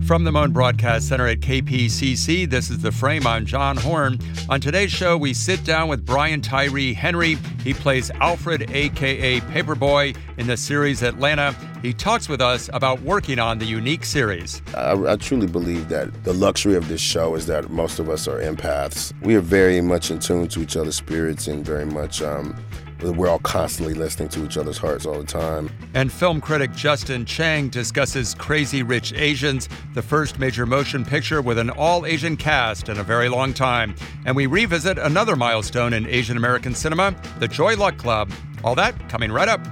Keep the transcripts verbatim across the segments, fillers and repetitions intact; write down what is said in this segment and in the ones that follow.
From the Moan Broadcast Center at K P C C, this is The Frame. I'm John Horn. On today's show, we sit down with Brian Tyree Henry. He plays Alfred, a k a. Paperboy, in the series Atlanta. He talks with us about working on the unique series. I, I truly believe that the luxury of this show is that most of us are empaths. We are very much in tune to each other's spirits and very much... Um, We're all constantly listening to each other's hearts all the time. And film critic Justin Chang discusses Crazy Rich Asians, the first major motion picture with an all-Asian cast in a very long time. And we revisit another milestone in Asian American cinema, the Joy Luck Club. All that coming right up.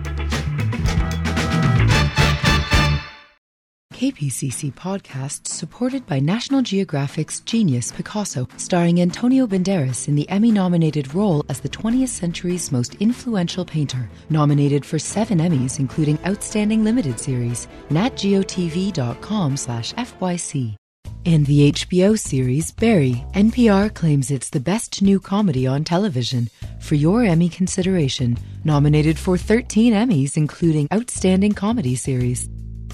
K P C C podcast supported by National Geographic's Genius Picasso, starring Antonio Banderas in the Emmy-nominated role as the twentieth century's most influential painter. Nominated for seven Emmys, including Outstanding Limited Series. natgeotv.com slash FYC. And the H B O series Barry, N P R claims it's the best new comedy on television. For your Emmy consideration, nominated for thirteen Emmys, including Outstanding Comedy Series.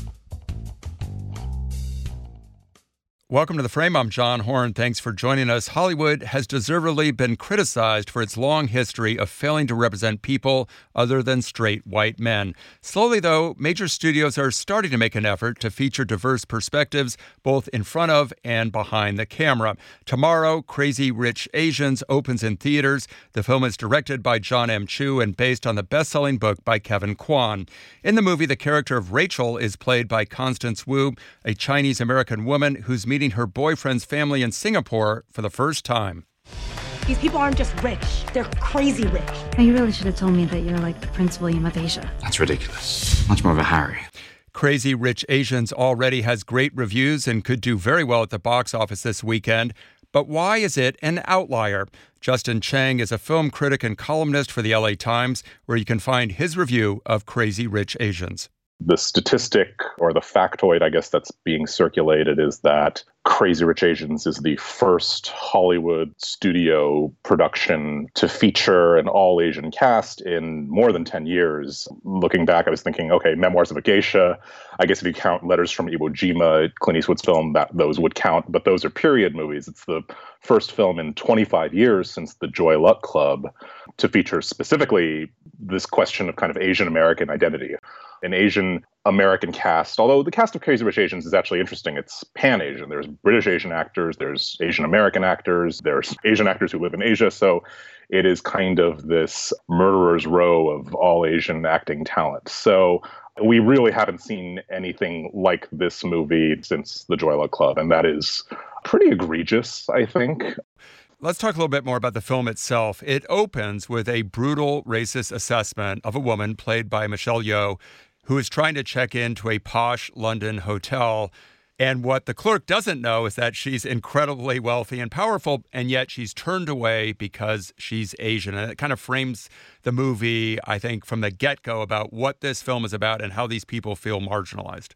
Welcome to The Frame. I'm John Horn. Thanks for joining us. Hollywood has deservedly been criticized for its long history of failing to represent people other than straight white men. Slowly, though, major studios are starting to make an effort to feature diverse perspectives both in front of and behind the camera. Tomorrow, Crazy Rich Asians opens in theaters. The film is directed by John M. Chu and based on the best-selling book by Kevin Kwan. In the movie, the character of Rachel is played by Constance Wu, a Chinese-American woman who's meeting meeting her boyfriend's family in Singapore for the first time. These people aren't just rich, they're crazy rich. Now, you really should have told me that you're like the Prince William of Asia. That's ridiculous. Much more of a Harry. Crazy Rich Asians already has great reviews and could do very well at the box office this weekend. But why is it an outlier? Justin Chang is a film critic and columnist for the L A Times, where you can find his review of Crazy Rich Asians. The statistic or the factoid, I guess, that's being circulated is that Crazy Rich Asians is the first Hollywood studio production to feature an all-Asian cast in more than ten years. Looking back, I was thinking, okay, Memoirs of a Geisha. I guess if you count Letters from Iwo Jima, Clint Eastwood's film, that those would count. But those are period movies. It's the first film in twenty-five years since the Joy Luck Club to feature specifically this question of kind of Asian American identity. An Asian American cast, although the cast of Crazy Rich Asians is actually interesting. It's pan-Asian. There's British Asian actors, there's Asian American actors, there's Asian actors who live in Asia. So it is kind of this murderer's row of all Asian acting talent. So we really haven't seen anything like this movie since the Joy Luck Club, and that is pretty egregious, I think. Let's talk a little bit more about the film itself. It opens with a brutal racist assessment of a woman played by Michelle Yeoh, who is trying to check into a posh London hotel. And what the clerk doesn't know is that she's incredibly wealthy and powerful, and yet she's turned away because she's Asian. And it kind of frames the movie, I think, from the get-go about what this film is about and how these people feel marginalized.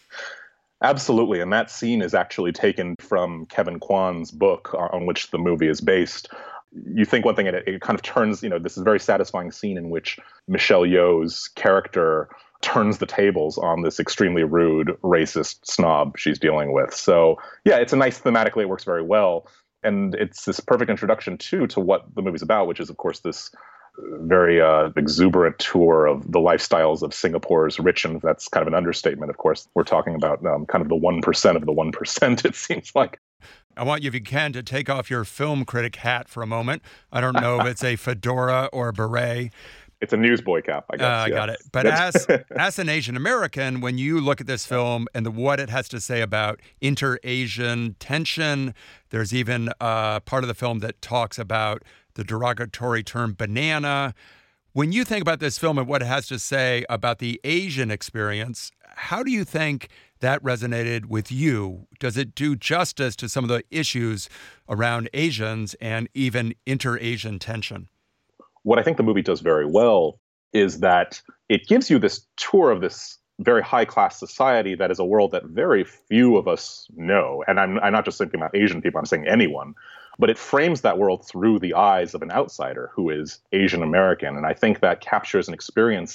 Absolutely. And that scene is actually taken from Kevin Kwan's book on which the movie is based. You think one thing, and it, it kind of turns, you know, this is a very satisfying scene in which Michelle Yeoh's character turns the tables on this extremely rude, racist snob she's dealing with. So, yeah, it's a nice thematically, it works very well. And it's this perfect introduction, too, to what the movie's about, which is, of course, this very uh, exuberant tour of the lifestyles of Singapore's rich, and that's kind of an understatement, of course. We're talking about um, kind of the one percent of the one percent, it seems like. I want you, if you can, to take off your film critic hat for a moment. I don't know if it's a fedora or a beret. It's a newsboy cap, I guess. Uh, I yeah. got it. But as as an Asian American, when you look at this film and the, what it has to say about inter-Asian tension, there's even uh, part of the film that talks about the derogatory term banana. When you think about this film and what it has to say about the Asian experience, how do you think that resonated with you? Does it do justice to some of the issues around Asians and even inter-Asian tension? What I think the movie does very well is that it gives you this tour of this very high-class society that is a world that very few of us know. And I'm, I'm not just thinking about Asian people, I'm saying anyone. But it frames that world through the eyes of an outsider who is Asian American. And I think that captures an experience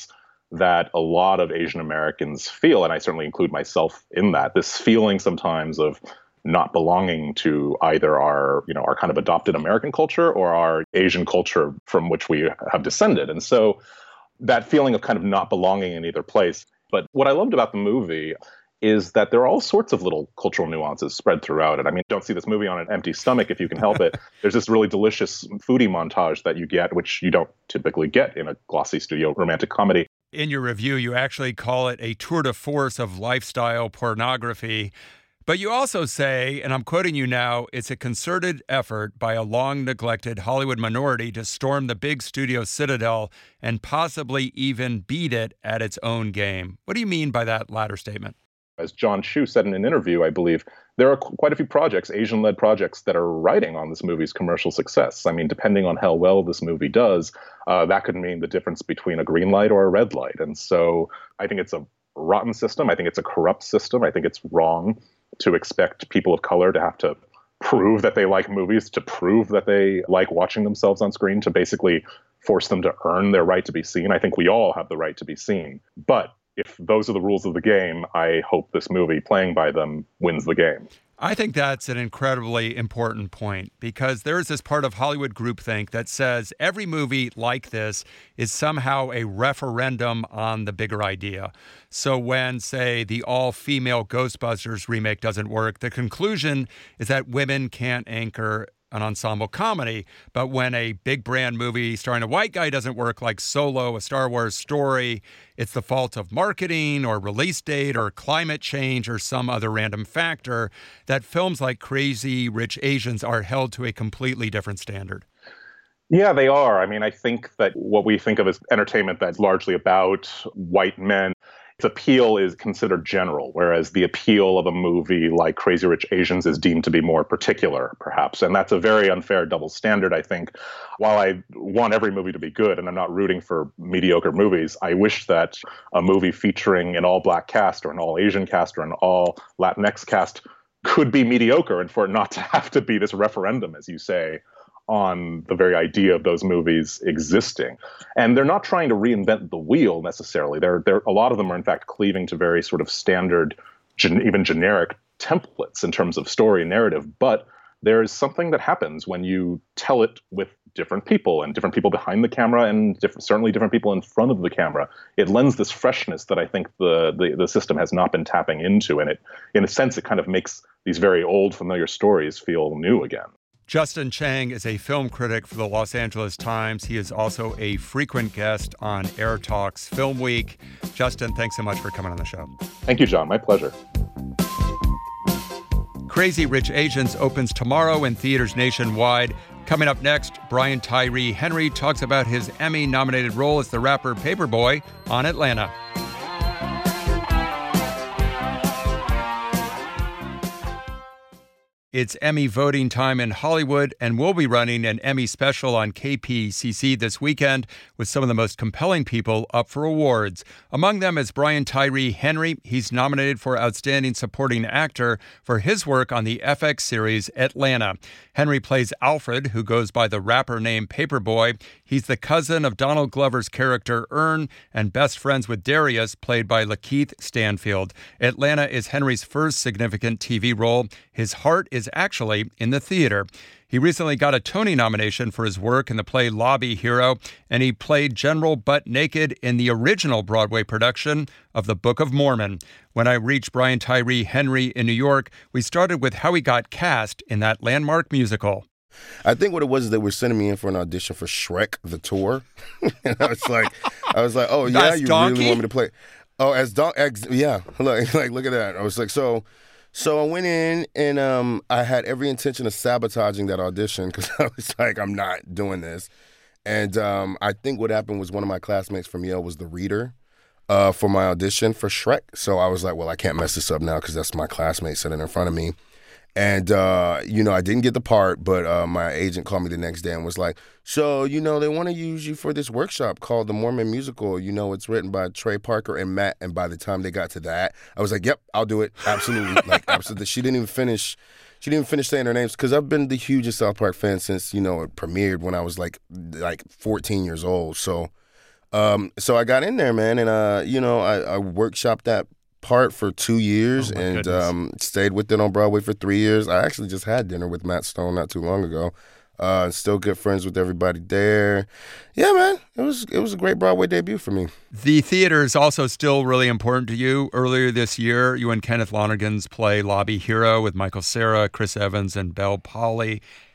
that a lot of Asian Americans feel, and I certainly include myself in that, this feeling sometimes of not belonging to either our, you know, our kind of adopted American culture or our Asian culture from which we have descended. And so that feeling of kind of not belonging in either place. But what I loved about the movie is that there are all sorts of little cultural nuances spread throughout it. I mean, don't see this movie on an empty stomach if you can help it. There's this really delicious foodie montage that you get, which you don't typically get in a glossy studio romantic comedy. In your review, you actually call it a tour de force of lifestyle pornography. But you also say, and I'm quoting you now, it's a concerted effort by a long-neglected Hollywood minority to storm the big studio citadel and possibly even beat it at its own game. What do you mean by that latter statement? As John Chu said in an interview, I believe, there are quite a few projects, Asian-led projects, that are riding on this movie's commercial success. I mean, depending on how well this movie does, uh, that could mean the difference between a green light or a red light. And so I think it's a rotten system. I think it's a corrupt system. I think it's wrong to expect people of color to have to prove that they like movies, to prove that they like watching themselves on screen, to basically force them to earn their right to be seen. I think we all have the right to be seen. But if those are the rules of the game, I hope this movie, playing by them, wins the game. I think that's an incredibly important point because there is this part of Hollywood groupthink that says every movie like this is somehow a referendum on the bigger idea. So when, say, the all-female Ghostbusters remake doesn't work, the conclusion is that women can't anchor an ensemble comedy. But when a big brand movie starring a white guy doesn't work, like Solo, a Star Wars story, it's the fault of marketing or release date or climate change or some other random factor, that films like Crazy Rich Asians are held to a completely different standard. Yeah, they are. I mean, I think that what we think of as entertainment that's largely about white men, its appeal is considered general, whereas the appeal of a movie like Crazy Rich Asians is deemed to be more particular, perhaps. And that's a very unfair double standard, I think. While I want every movie to be good, and I'm not rooting for mediocre movies, I wish that a movie featuring an all-black cast or an all-Asian cast or an all-Latinx cast could be mediocre, and for it not to have to be this referendum, as you say, on the very idea of those movies existing. And they're not trying to reinvent the wheel necessarily. They're, they're, a lot of them are, in fact, cleaving to very sort of standard, gen, even generic templates in terms of story and narrative. But there is something that happens when you tell it with different people and different people behind the camera and different, certainly different people in front of the camera. It lends this freshness that I think the, the, the system has not been tapping into. And it, in a sense, it kind of makes these very old, familiar stories feel new again. Justin Chang is a film critic for the Los Angeles Times. He is also a frequent guest on Air Talks Film Week. Justin, thanks so much for coming on the show. Thank you, John. My pleasure. Crazy Rich Asians opens tomorrow in theaters nationwide. Coming up next, Brian Tyree Henry talks about his Emmy-nominated role as the rapper Paperboy on Atlanta. It's Emmy voting time in Hollywood, and we'll be running an Emmy special on K P C C this weekend with some of the most compelling people up for awards. Among them is Brian Tyree Henry. He's nominated for Outstanding Supporting Actor for his work on the F X series Atlanta. Henry plays Alfred, who goes by the rapper name Paperboy. He's the cousin of Donald Glover's character Earn and best friends with Darius, played by Lakeith Stanfield. Atlanta is Henry's first significant T V role. His heart is actually in the theater. He recently got a Tony nomination for his work in the play Lobby Hero, and he played General Butt Naked in the original Broadway production of The Book of Mormon. When I reached Brian Tyree Henry in New York, we started with how he got cast in that landmark musical. I think what it was is they were sending me in for an audition for Shrek, the tour. And I was like, I was like, oh, yeah, That's you Donkey? really want me to play? Oh, as Don, ex- yeah, look, like, look at that. I was like, so... So I went in and um, I had every intention of sabotaging that audition because I was like, I'm not doing this. And um, I think what happened was one of my classmates from Yale was the reader uh, for my audition for Shrek. So I was like, well, I can't mess this up now because that's my classmate sitting in front of me. And, uh, you know, I didn't get the part, but uh, my agent called me the next day and was like, so, you know, they want to use you for this workshop called The Mormon Musical. You know, it's written by Trey Parker and Matt. And by the time they got to that, I was like, yep, I'll do it. Absolutely. like, absolutely. She didn't even finish. She didn't even finish saying their names because I've been the hugest South Park fan since, you know, it premiered when I was like, like fourteen years old. So Um, so I got in there, man, and uh, you know, I, I workshopped that part for two years oh and um, stayed with it on Broadway for three years. I actually just had dinner with Matt Stone not too long ago. Uh, still good friends with everybody there. Yeah, man, it was it was a great Broadway debut for me. The theater is also still really important to you. Earlier this year, you and Kenneth Lonergan's play Lobby Hero with Michael Cera, Chris Evans, and Bel Powley.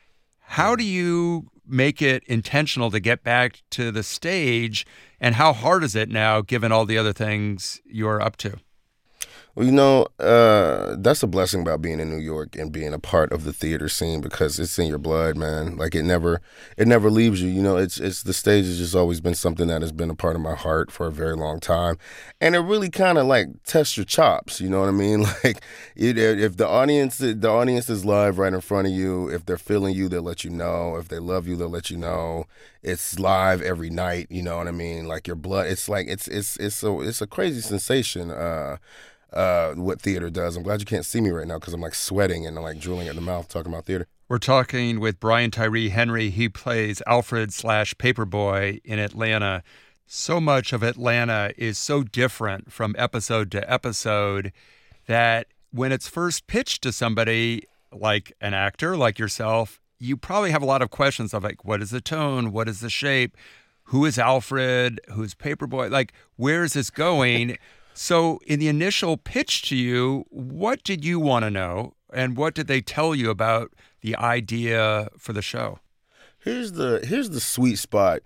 How do you make it intentional to get back to the stage, and how hard is it now, given all the other things you're up to? Well, you know, uh, that's a blessing about being in New York and being a part of the theater scene because it's in your blood, man. Like it never, it never leaves you. You know, it's it's the stage has just always been something that has been a part of my heart for a very long time, and it really kind of like tests your chops. You know what I mean? Like, it, if the audience, the audience is live right in front of you. If they're feeling you, they'll let you know. If they love you, they'll let you know. It's live every night. You know what I mean? Like your blood. It's like it's it's it's a it's a crazy sensation. Uh, Uh, what theater does. I'm glad you can't see me right now because I'm like sweating and I'm like drooling at the mouth talking about theater. We're talking with Brian Tyree Henry. He plays Alfred slash Paperboy in Atlanta. So much of Atlanta is so different from episode to episode that when it's first pitched to somebody like an actor like yourself, you probably have a lot of questions of like, what is the tone? What is the shape? Who is Alfred? Who's Paperboy? Like, where is this going? So in the initial pitch to you, what did you want to know? And what did they tell you about the idea for the show? Here's the here's the sweet spot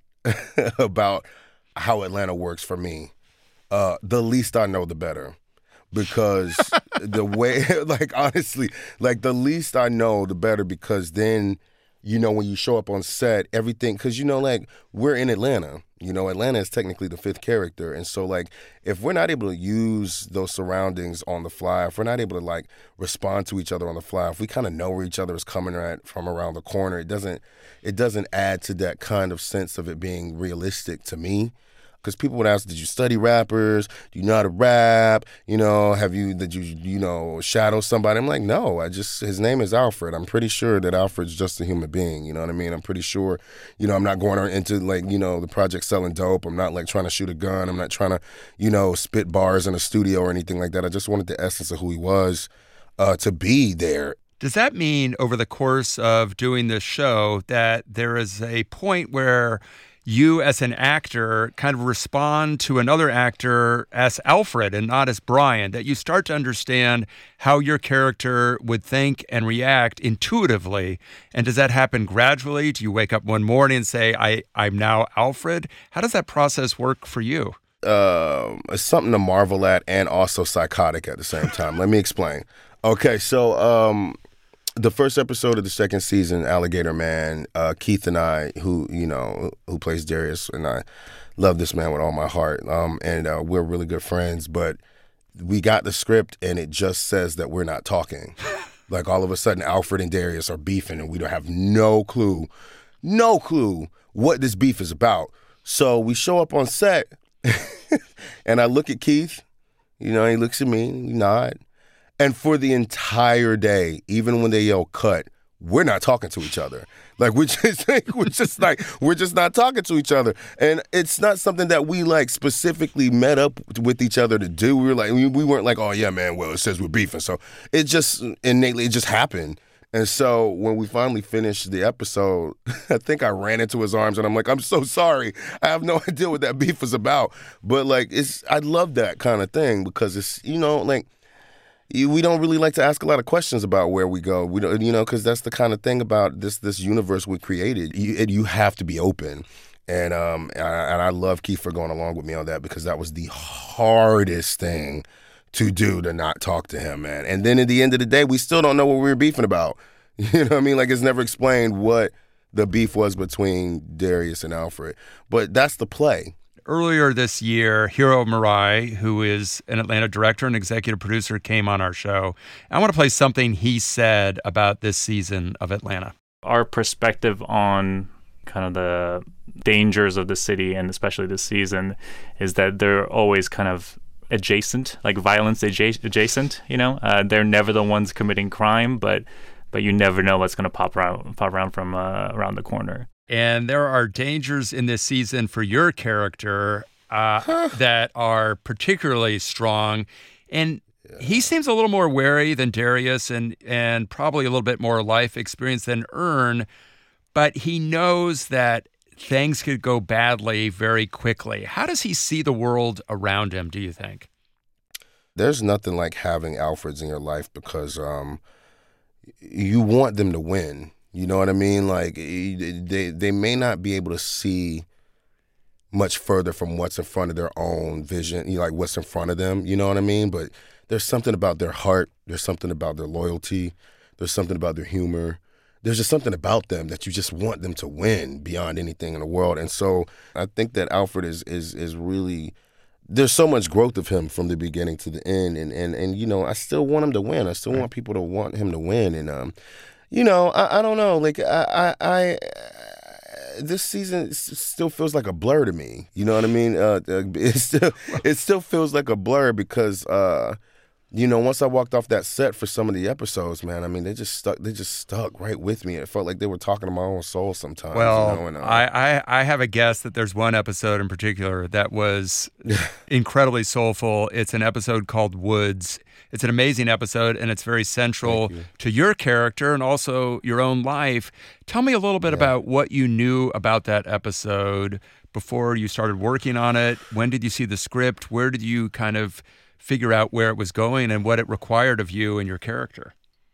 about how Atlanta works for me. Uh, the least I know, the better. Because the way, like, honestly, like, the least I know, the better. Because then, you know, when you show up on set, everything, because, you know, like, we're in Atlanta. You know, Atlanta is technically the fifth character. And so, like, if we're not able to use those surroundings on the fly, if we're not able to, like, respond to each other on the fly, if we kind of know where each other is coming at from around the corner, it doesn't it doesn't add to that kind of sense of it being realistic to me. Because people would ask, did you study rappers? Do you know how to rap? You know, have you, did you, you know, shadow somebody? I'm like, no, I just, his name is Alfred. I'm pretty sure that Alfred's just a human being. You know what I mean? I'm pretty sure, you know, I'm not going into, like, you know, the project selling dope. I'm not, like, trying to shoot a gun. I'm not trying to, you know, spit bars in a studio or anything like that. I just wanted the essence of who he was uh, to be there. Does that mean over the course of doing this show that there is a point where you as an actor kind of respond to another actor as Alfred and not as Brian, that you start to understand how your character would think and react intuitively? And does that happen gradually? Do you wake up one morning and say, I, I'm now Alfred? How does that process work for you? Uh, it's something to marvel at and also psychotic at the same time. Let me explain. Okay, so um, the first episode of the second season, Alligator Man, uh, Keith and I, who, you know, who plays Darius, and I love this man with all my heart, um, and uh, we're really good friends, but we got the script and it just says that we're not talking. Like, all of a sudden, Alfred and Darius are beefing and we don't have no clue, no clue what this beef is about. So we show up on set and I look at Keith, you know, he looks at me, we nod. And for the entire day, even when they yell cut, we're not talking to each other. Like, we're just, we're just like, we're just not talking to each other. And it's not something that we, like, specifically met up with each other to do. We were like, we, we weren't like, oh, yeah, man, well, it says we're beefing. So it just innately, it just happened. And so when we finally finished the episode, I think I ran into his arms and I'm like, I'm so sorry. I have no idea what that beef was about. But, like, it's, I love that kind of thing because it's, you know, like, we don't really like to ask a lot of questions about where we go. We don't, you know, because that's the kind of thing about this this universe we created. You, it, you have to be open, and um, and I, and I love Keith for going along with me on that because that was the hardest thing to do, to not talk to him, man. And then at the end of the day, we still don't know what we were beefing about. You know what I mean? Like, it's never explained what the beef was between Darius and Alfred. But that's the play. Earlier this year, Hiro Murai, who is an Atlanta director and executive producer, came on our show. I want to play something he said about this season of Atlanta. Our perspective on kind of the dangers of the city, and especially this season, is that they're always kind of adjacent, like violence adja- adjacent, you know? Uh, they're never the ones committing crime, but but you never know what's going to pop around, pop around from uh, around the corner. And there are dangers in this season for your character uh, huh. that are particularly strong. And he seems a little more wary than Darius and, and probably a little bit more life experience than Earn. But he knows that things could go badly very quickly. How does he see the world around him, do you think? There's nothing like having Alfreds in your life because um, you want them to win. You know what I mean? Like, they they may not be able to see much further from what's in front of their own vision, you know, like what's in front of them, you know what I mean? But there's something about their heart. There's something about their loyalty. There's something about their humor. There's just something about them that you just want them to win beyond anything in the world. And so I think that Alfred is is is really, there's so much growth of him from the beginning to the end. And, and, and you know, I still want him to win. I still want people to want him to win. And, um, you know, I, I don't know. Like, I, I, I, this season still feels like a blur to me. You know what I mean? Uh, it, still, it still feels like a blur because, uh, you know, once I walked off that set for some of the episodes, man, I mean, they just stuck. They just stuck right with me. It felt like they were talking to my own soul sometimes. Well, you know, and, uh, I, I, I have a guess that there's one episode in particular that was incredibly soulful. It's an episode called Woods. It's an amazing episode, and it's very central you. to your character and also your own life. Tell me a little bit yeah. about what you knew about that episode before you started working on it. When did you see the script? Where did you kind of figure out where it was going and what it required of you and your character?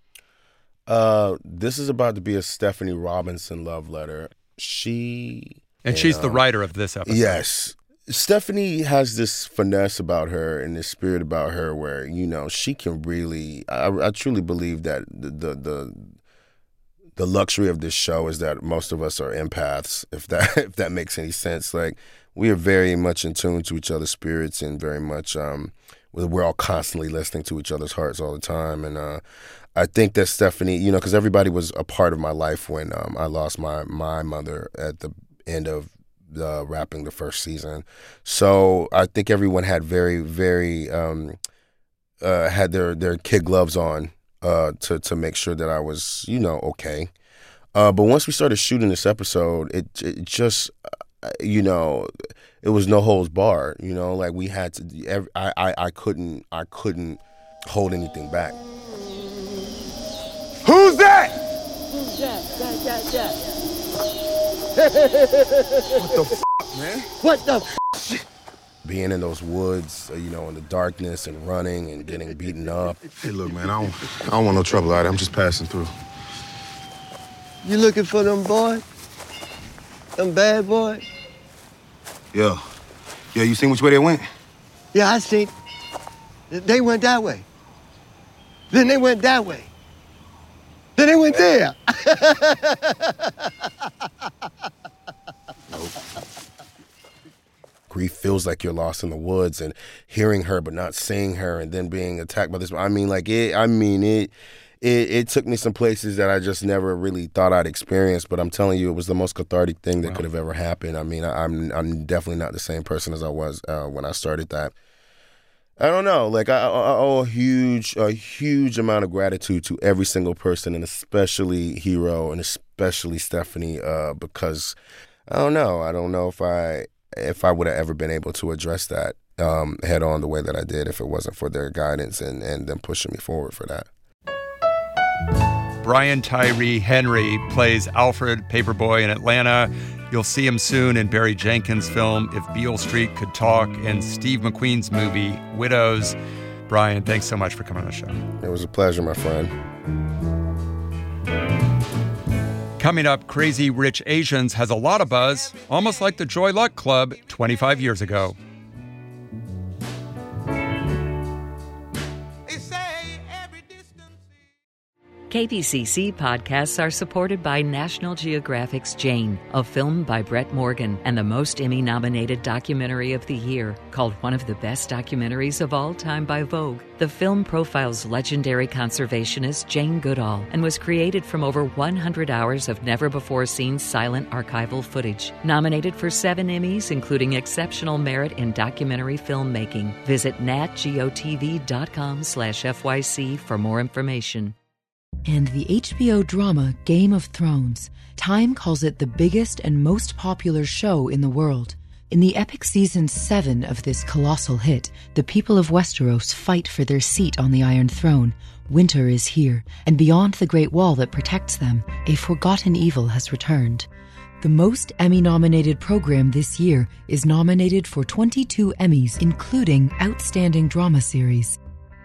Uh, this is about to be a Stephanie Robinson love letter. She... And, and she's um, the writer of this episode. Yes. Stephanie has this finesse about her and this spirit about her where, you know, she can really... I, I truly believe that the, the the the luxury of this show is that most of us are empaths, if that if that makes any sense. Like, we are very much in tune to each other's spirits and very much... um. We're all constantly listening to each other's hearts all the time. And uh, I think that Stephanie, you know, because everybody was a part of my life when um, I lost my, my mother at the end of the, wrapping the first season. So I think everyone had very, very, um, uh, had their, their kid gloves on uh, to, to make sure that I was, you know, okay. Uh, but once we started shooting this episode, it, it just, uh, you know... It was no holds barred, you know. Like we had to. Every, I, I, I couldn't. I couldn't hold anything back. Who's that? Who's that? That, What that, that. the f, man? What the f? Being in those woods, uh, you know, in the darkness and running and getting beaten up. Hey, look, man. I don't. I don't want no trouble out there. I'm just passing through. You looking for them boys? Them bad boys? Yeah. Yeah, you seen which way they went? Yeah, I seen. They went that way. Then they went that way. Then they went there. Nope. Grief feels like you're lost in the woods and hearing her but not seeing her and then being attacked by this. I mean, like, it, I mean, it... It, it took me some places that I just never really thought I'd experience, but I'm telling you, it was the most cathartic thing that wow. could have ever happened. I mean, I, I'm I'm definitely not the same person as I was uh, when I started that. I don't know, like I, I owe a huge, a huge amount of gratitude to every single person, and especially Hero and especially Stephanie, uh, because I don't know, I don't know if I if I would have ever been able to address that um, head on the way that I did if it wasn't for their guidance and and them pushing me forward for that. Brian Tyree Henry plays Alfred Paperboy in Atlanta. You'll see him soon in Barry Jenkins' film If Beale Street Could Talk and Steve McQueen's movie Widows. Brian, thanks so much for coming on the show. It was a pleasure, my friend. Coming up, Crazy Rich Asians has a lot of buzz, almost like the Joy Luck Club twenty-five years ago. K P C C podcasts are supported by National Geographic's Jane, a film by Brett Morgan, and the most Emmy-nominated documentary of the year, called one of the best documentaries of all time by Vogue. The film profiles legendary conservationist Jane Goodall and was created from over one hundred hours of never-before-seen silent archival footage. Nominated for seven Emmys, including Exceptional Merit in Documentary Filmmaking. Visit natgeotv.com slash FYC for more information. and the H B O drama Game of Thrones. Time calls it the biggest and most popular show in the world. In the epic season seven of this colossal hit, the people of Westeros fight for their seat on the Iron Throne. Winter is here, and beyond the Great Wall that protects them, a forgotten evil has returned. The most Emmy-nominated program this year is nominated for twenty-two Emmys, including Outstanding Drama Series.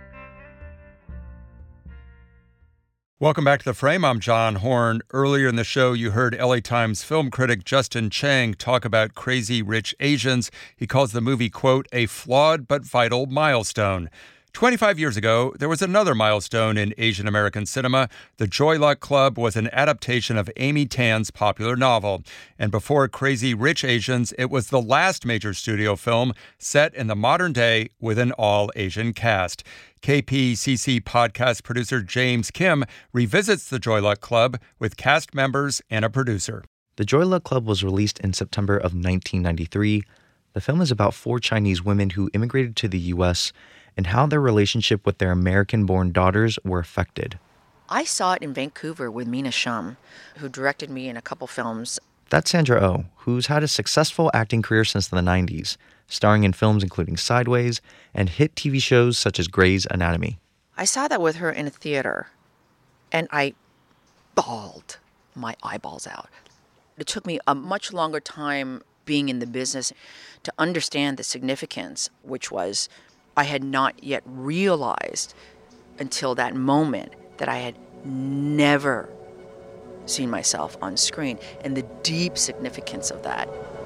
Welcome back to The Frame. I'm John Horn. Earlier in the show, you heard L A Times film critic Justin Chang talk about Crazy Rich Asians. He calls the movie, quote, a flawed but vital milestone. twenty-five years ago, there was another milestone in Asian American cinema. The Joy Luck Club was an adaptation of Amy Tan's popular novel. And before Crazy Rich Asians, it was the last major studio film set in the modern day with an all-Asian cast. K P C C podcast producer James Kim revisits the Joy Luck Club with cast members and a producer. The Joy Luck Club was released in September of nineteen ninety-three. The film is about four Chinese women who immigrated to the U S and how their relationship with their American-born daughters were affected. I saw it in Vancouver with Mina Shum, who directed me in a couple films. That's Sandra Oh, who's had a successful acting career since the nineties, starring in films including Sideways and hit T V shows such as Grey's Anatomy. I saw that with her in a theater, and I bawled my eyeballs out. It took me a much longer time being in the business to understand the significance, which was I had not yet realized until that moment that I had never seen myself on screen, and the deep significance of that.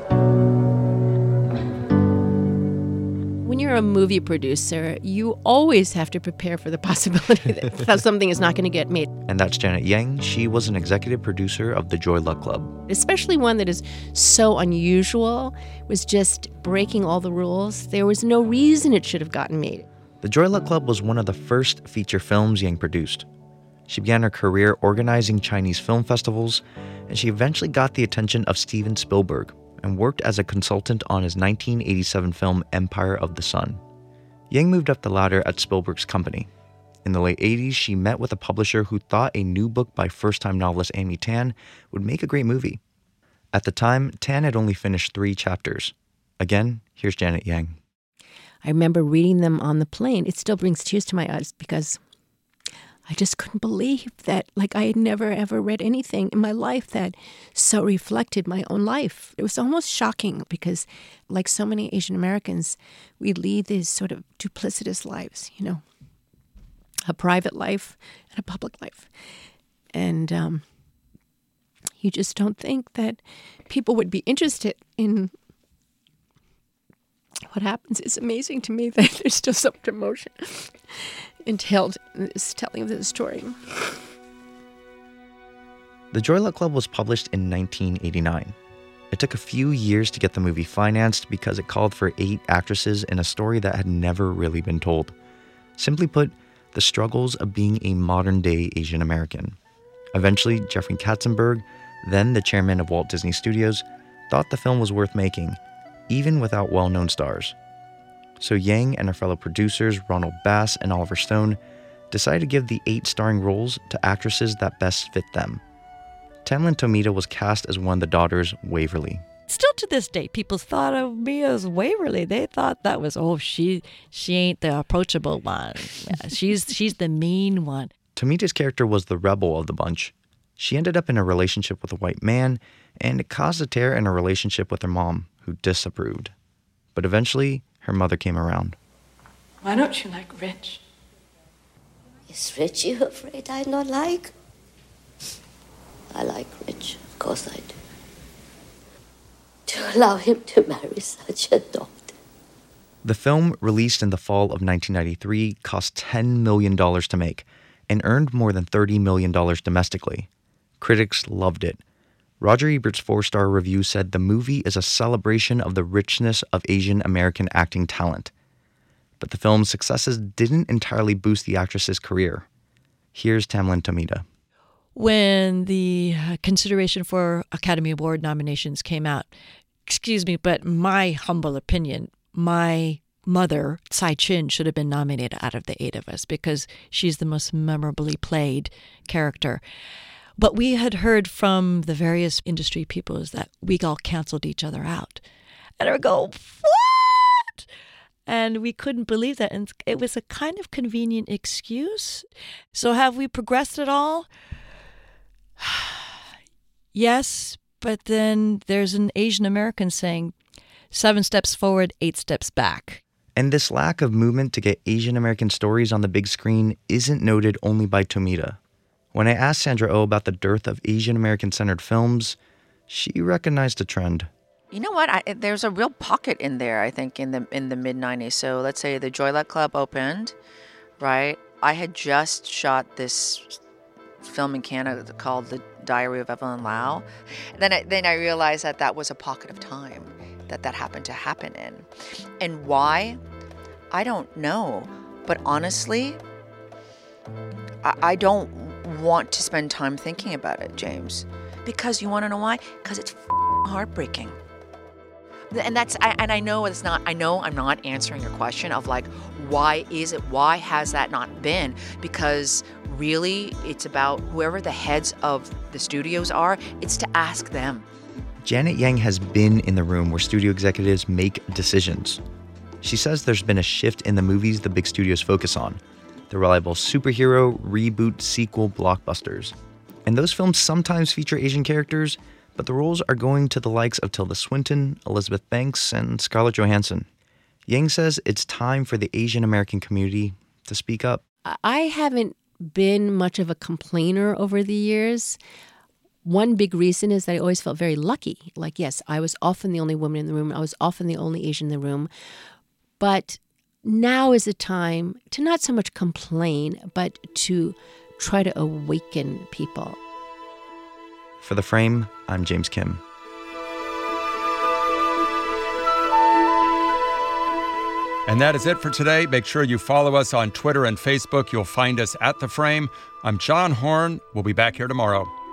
When you're a movie producer, you always have to prepare for the possibility that something is not going to get made. And that's Janet Yang. She was an executive producer of the Joy Luck Club. Especially one that is so unusual, was just breaking all the rules. There was no reason it should have gotten made. The Joy Luck Club was one of the first feature films Yang produced. She began her career organizing Chinese film festivals, and she eventually got the attention of Steven Spielberg and worked as a consultant on his nineteen eighty-seven film Empire of the Sun. Yang moved up the ladder at Spielberg's company. In the late eighties, she met with a publisher who thought a new book by first-time novelist Amy Tan would make a great movie. At the time, Tan had only finished three chapters. Again, here's Janet Yang. I remember reading them on the plane. It still brings tears to my eyes because I just couldn't believe that, like, I had never, ever read anything in my life that so reflected my own life. It was almost shocking because, like so many Asian Americans, we lead these sort of duplicitous lives, you know, a private life and a public life. And um, you just don't think that people would be interested in what happens. It's amazing to me that there's still so much emotion entailed in this telling of this story. The Joy Luck Club was published in nineteen eighty-nine. It took a few years to get the movie financed because it called for eight actresses in a story that had never really been told. Simply put, the struggles of being a modern-day Asian American. Eventually, Jeffrey Katzenberg, then the chairman of Walt Disney Studios, thought the film was worth making, even without well-known stars. So Yang and her fellow producers, Ronald Bass and Oliver Stone, decided to give the eight starring roles to actresses that best fit them. Tamlyn Tomita was cast as one of the daughters, Waverly. Still to this day, people thought of me as Waverly. They thought that was, oh, she she ain't the approachable one. Yeah, she's she's the mean one. Tomita's character was the rebel of the bunch. She ended up in a relationship with a white man, and it caused a tear in her relationship with her mom, who disapproved. But eventually, her mother came around. Why don't you like Rich? Is Rich you afraid I not like? I like Rich, of course I do. To allow him to marry such a daughter. The film, released in the fall of nineteen ninety-three, cost ten million dollars to make and earned more than thirty million dollars domestically. Critics loved it. Roger Ebert's four-star review said the movie is a celebration of the richness of Asian American acting talent. But the film's successes didn't entirely boost the actress's career. Here's Tamlyn Tomita. When the consideration for Academy Award nominations came out, excuse me, but my humble opinion, my mother, Tsai Chin, should have been nominated out of the eight of us because she's the most memorably played character. But we had heard from the various industry people is that we all canceled each other out. And I would go, what? And we couldn't believe that. And it was a kind of convenient excuse. So have we progressed at all? Yes, but then there's an Asian American saying, seven steps forward, eight steps back. And this lack of movement to get Asian American stories on the big screen isn't noted only by Tomita. When I asked Sandra Oh about the dearth of Asian American-centered films, she recognized a trend. You know what? I, there's a real pocket in there, I think, in the in the mid nineties. So let's say the Joy Luck Club opened, right? I had just shot this film in Canada called The Diary of Evelyn Lau. And then I, then I realized that that was a pocket of time that that happened to happen in. And why? I don't know. But honestly, I, I don't want to spend time thinking about it, James. Because you want to know why? Because it's heartbreaking. And that's I, and I know it's not I know I'm not answering your question of like, why is it, why has that not been? Because really it's about whoever the heads of the studios are, it's to ask them. Janet Yang has been in the room where studio executives make decisions. She says there's been a shift in the movies the big studios focus on. The reliable superhero, reboot, sequel blockbusters. And those films sometimes feature Asian characters, but the roles are going to the likes of Tilda Swinton, Elizabeth Banks, and Scarlett Johansson. Yang says it's time for the Asian American community to speak up. I haven't been much of a complainer over the years. One big reason is that I always felt very lucky. Like, yes, I was often the only woman in the room. I was often the only Asian in the room. But now is the time to not so much complain, but to try to awaken people. For The Frame, I'm James Kim. And that is it for today. Make sure you follow us on Twitter and Facebook. You'll find us at The Frame. I'm John Horn. We'll be back here tomorrow.